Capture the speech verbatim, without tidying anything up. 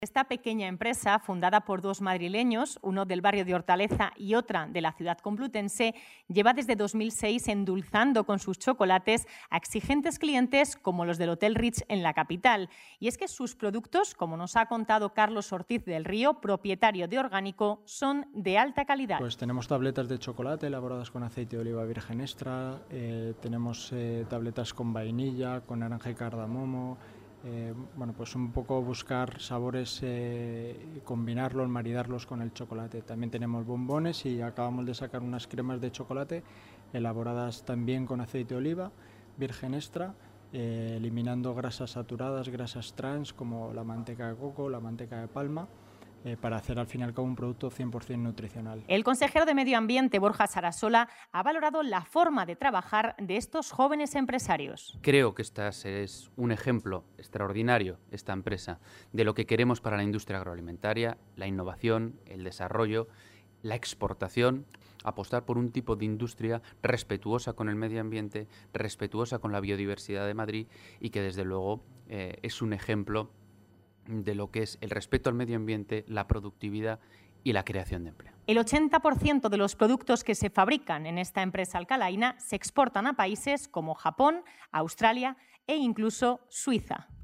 Esta pequeña empresa, fundada por dos madrileños, uno del barrio de Hortaleza y otra de la ciudad complutense, lleva desde dos mil seis endulzando con sus chocolates a exigentes clientes como los del Hotel Ritz en la capital. Y es que sus productos, como nos ha contado Carlos Ortiz del Río, propietario de Orgánico, son de alta calidad. Pues tenemos tabletas de chocolate elaboradas con aceite de oliva virgen extra, eh, tenemos eh, tabletas con vainilla, con naranja y cardamomo. Eh, bueno, pues un poco buscar sabores, eh, combinarlos, maridarlos con el chocolate. También tenemos bombones y acabamos de sacar unas cremas de chocolate elaboradas también con aceite de oliva virgen extra, eh, eliminando grasas saturadas, grasas trans como la manteca de coco, la manteca de palma, Eh, para hacer al fin y al cabo un producto cien por cien nutricional. El consejero de Medio Ambiente, Borja Sarasola, ha valorado la forma de trabajar de estos jóvenes empresarios. Creo que esta es un ejemplo extraordinario, esta empresa, de lo que queremos para la industria agroalimentaria, la innovación, el desarrollo, la exportación, apostar por un tipo de industria respetuosa con el medio ambiente, respetuosa con la biodiversidad de Madrid y que desde luego eh, es un ejemplo de lo que es el respeto al medio ambiente, la productividad y la creación de empleo. El ochenta por ciento de los productos que se fabrican en esta empresa alcalaina se exportan a países como Japón, Australia e incluso Suiza.